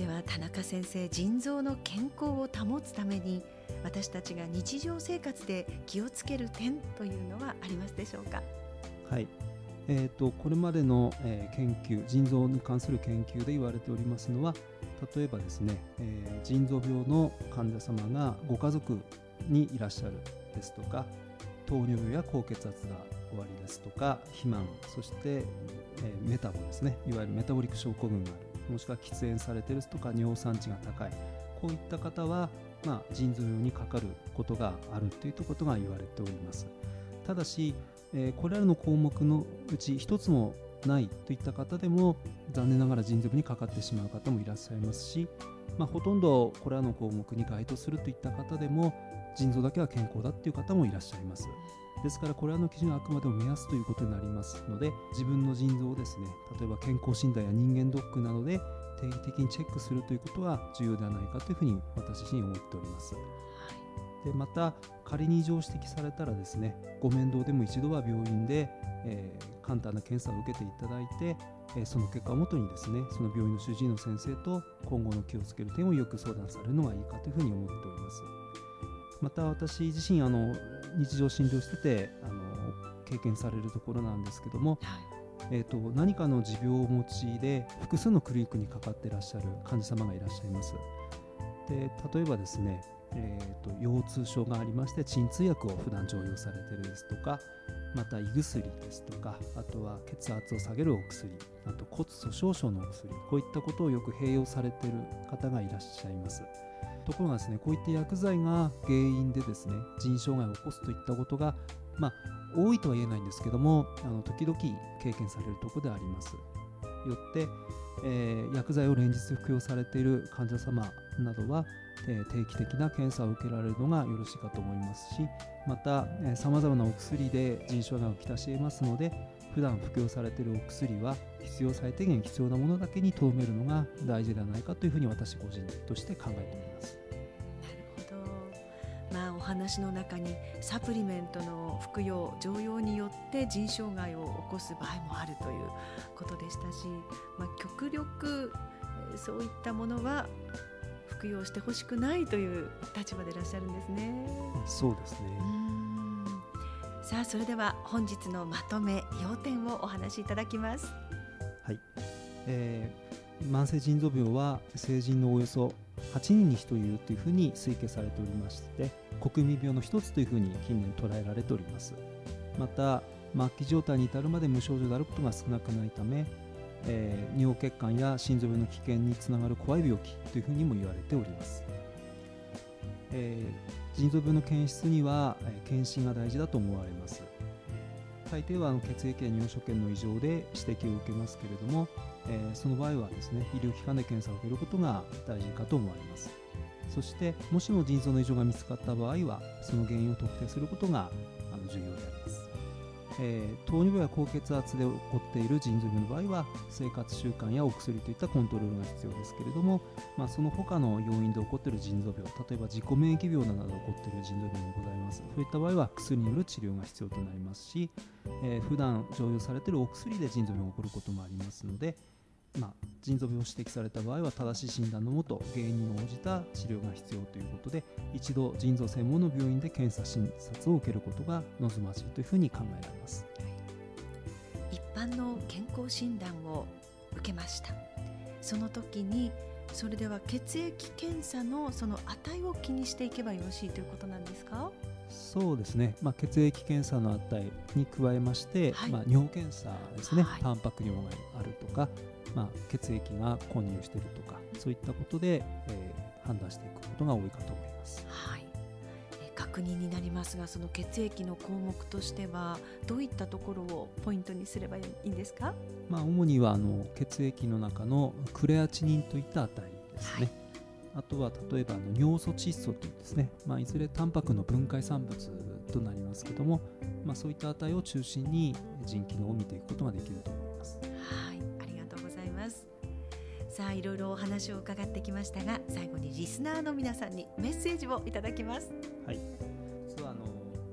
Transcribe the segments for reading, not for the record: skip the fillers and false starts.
では田中先生、腎臓の健康を保つために私たちが日常生活で気をつける点というのはありますでしょうか？ はい、これまでの、研究、腎臓に関する研究で言われておりますのは、例えばですね、腎臓病の患者様がご家族にいらっしゃるですとか、糖尿病や高血圧がおありですとか、肥満、そして、メタボですね、いわゆるメタボリック症候群がある、もしくは喫煙されているとか尿酸値が高い、こういった方は、腎臓病にかかることがあるということが言われております。ただし、これらの項目のうち一つもないといった方でも残念ながら腎臓病にかかってしまう方もいらっしゃいますし、ほとんどこれらの項目に該当するといった方でも腎臓だけは健康だという方もいらっしゃいます。ですからこれらの基準はあくまでも目安ということになりますので、自分の腎臓をですね、例えば健康診断や人間ドックなどで定期的にチェックするということは重要ではないかというふうに私自身思っております。でまた仮に異常を指摘されたらですね、ご面倒でも一度は病院で、簡単な検査を受けていただいて、その結果をもとにですね、その病院の主治医の先生と今後の気をつける点をよく相談されるのがいいかというふうに思っております。また私自身日常診療してて経験されるところなんですけども、何かの持病をお持ちで複数のクリニックにかかっていらっしゃる患者様がいらっしゃいます。で例えばですね、腰痛症がありまして鎮痛薬を普段常用されているですとか、また胃薬ですとか、あとは血圧を下げるお薬、あと骨粗しょう症のお薬、こういったことをよく併用されている方がいらっしゃいます。ところがですね、こういった薬剤が原因でですね、腎障害を起こすといったことが、多いとは言えないんですけども、時々経験されるところであります。よって、薬剤を連日服用されている患者様などは、定期的な検査を受けられるのがよろしいかと思いますし、またさまざまなお薬で腎障害をきたしていますので、普段服用されているお薬は必要最低限必要なものだけに留めるのが大事ではないかというふうに私個人として考えております。 なるほど。お話の中にサプリメントの服用常用によって腎障害を起こす場合もあるということでしたし、極力そういったものは服用してほしくないという立場でいらっしゃるんですね。 そうですね。 さあ、それでは本日のまとめ要点をお話しいただきます。 はい、慢性腎臓病は成人のおよそ8人に1人いるというふうに推計されておりまして、国民病の一つというふうに近年捉えられております。また末期状態に至るまで無症状であることが少なくないため、尿血管や心臓病の危険につながる怖い病気というふうにも言われております。腎臓病の検出には、検診が大事だと思われます。大抵は血液や尿所見の異常で指摘を受けますけれども、その場合はですね、医療機関で検査を受けることが大事かと思われます。そしてもしも腎臓の異常が見つかった場合は、その原因を特定することが重要であります。糖尿病や高血圧で起こっている腎臓病の場合は生活習慣やお薬といったコントロールが必要ですけれども、その他の要因で起こっている腎臓病、例えば自己免疫病などで起こっている腎臓病もございます。そういった場合は薬による治療が必要となりますし、普段常用されているお薬で腎臓病が起こることもありますので、腎臓病を指摘された場合は正しい診断のもと原因に応じた治療が必要ということで、一度腎臓専門の病院で検査診察を受けることが望ましいというふうに考えられます。 一般の健康診断を受けました。その時にそれでは血液検査のその値を気にしていけばよろしいということなんですか？ そうですね、血液検査の値に加えまして、尿検査ですね、タンパク尿があるとか、血液が混入しているとか、そういったことで、判断していくことが多いかと思います。 確認になりますが、その血液の項目としてはどういったところをポイントにすればいいんですか？ 主には血液の中のクレアチニンといった値ですね。あとは例えば尿素窒素というですね、いずれタンパクの分解産物となりますけども、そういった値を中心に腎機能を見ていくことができると思います。 ありがとうございます。さあ、いろいろお話を伺ってきましたが、最後にリスナーの皆さんにメッセージをいただきます。 実は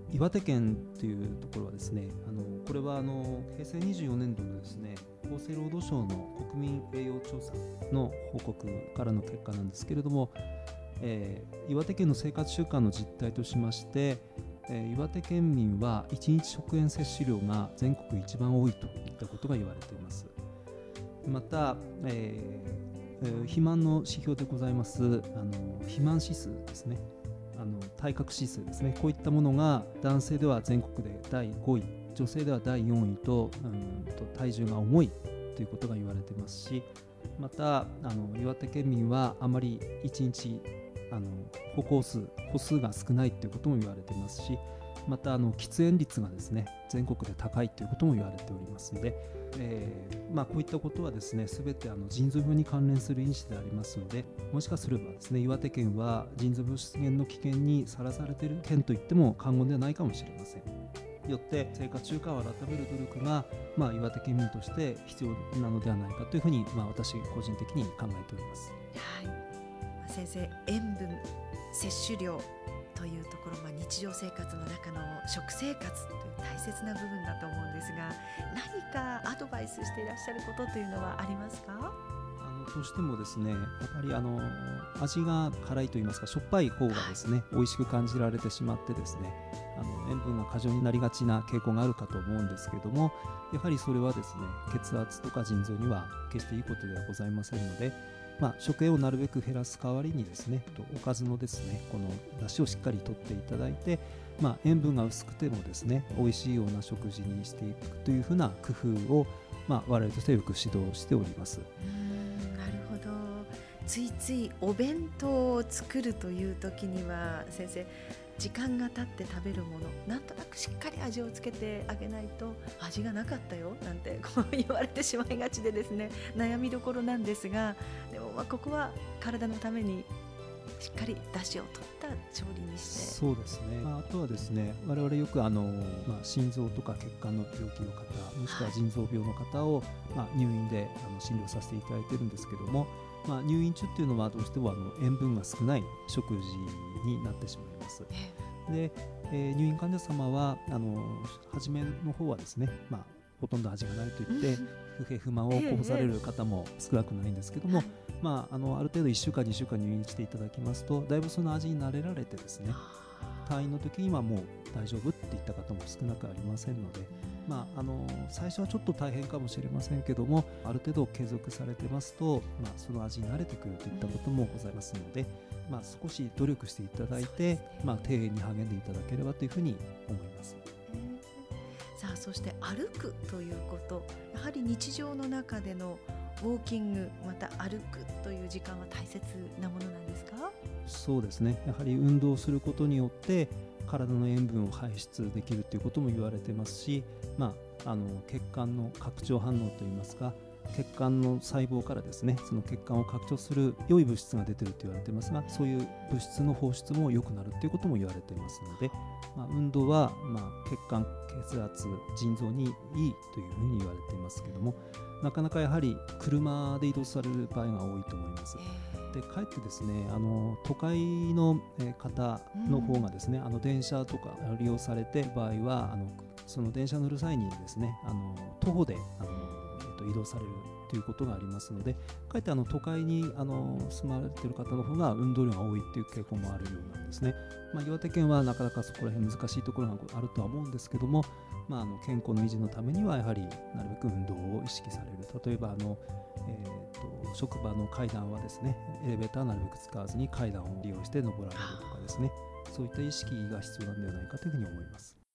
岩手県というところはですね、これは平成24年度のですね、厚生労働省の国民栄養調査の報告からの結果なんですけれども、岩手県の生活習慣の実態としまして、岩手県民は1日食塩摂取量が全国一番多いといったことが言われています。また、肥満の指標でございます肥満指数ですね、体格指数ですね、こういったものが男性では全国で第5位、女性では第4位と、体重が重いということが言われていますし、また岩手県民はあまり1日歩数が少ないということも言われていますし、また喫煙率がですね全国で高いということも言われておりますので、こういったことはですね全て腎臓病に関連する因子でありますので、もしかすればですね岩手県は腎臓病出現の危険にさらされている県といっても過言ではないかもしれません。よって生活習慣を改める努力が、岩手県民として必要なのではないかというふうに、私個人的に考えております。 はい、先生、塩分摂取量というところ、日常生活の中の食生活という大切な部分だと思うんですが、何かアドバイスしていらっしゃることというのはありますか？ どうしてもですね、やっぱり味が辛いといいますか、しょっぱい方がですね、美味しく感じられてしまってですね、塩分が過剰になりがちな傾向があるかと思うんですけども、やはりそれはですね、血圧とか腎臓には決していいことではございませんので、食塩をなるべく減らす代わりにですね、おかずのですね、この出汁をしっかりとっていただいて、塩分が薄くてもですね、美味しいような食事にしていくというふうな工夫を、我々としてよく指導しております。 なるほど。ついついお弁当を作るという時には先生、時間が経って食べるもの、なんとなくしっかり味をつけてあげないと味がなかったよなんてこう言われてしまいがちでですね、悩みどころなんですが、でもここは体のためにしっかり出汁を取った調理にして。 そうですね、あとはですね、我々よく心臓とか血管の病気の方、もしくは腎臓病の方を、入院で診療させていただいているんですけども、入院中っていうのはどうしても塩分が少ない食事になってしまいます。で、入院患者様は初めの方はですね、ほとんど味がないと言って不平不満をこぼされる方も少なくないんですけども、ある程度1週間2週間入院していただきますと、だいぶその味に慣れられてですね、退院の時にはもう大丈夫っていった方も少なくありませんので、最初はちょっと大変かもしれませんけども、ある程度継続されてますと、その味に慣れてくるといったこともございますので、少し努力していただいて、底辺に励んでいただければというふうに思います。 さあ、そして歩くということ、やはり日常の中でのウォーキング、また歩くという時間は大切なものなんですか？ そうですね、やはり運動することによって体の塩分を排出できるということも言われてますし、血管の拡張反応といいますか、血管の細胞からですね、その血管を拡張する良い物質が出ていると言われていますが、そういう物質の放出も良くなるということも言われていますので、運動は血管、血圧、腎臓にいいというふうに言われていますけども、なかなかやはり車で移動される場合が多いと思います。で、かえってですね、都会の方の方がですね、電車とか利用されている場合は、その電車乗る際にですね、徒歩で移動されるということがありますので、かえって都会に住まれている方の方が運動量が多いという傾向もあるようなんですね。岩手県はなかなかそこら辺難しいところがあるとは思うんですけども、健康の維持のためにはやはりなるべく運動を意識される。例えば職場の階段はですね、エレベーターはなるべく使わずに階段を利用して登られるとかですね、そういった意識が必要なんではないかというふうに思います。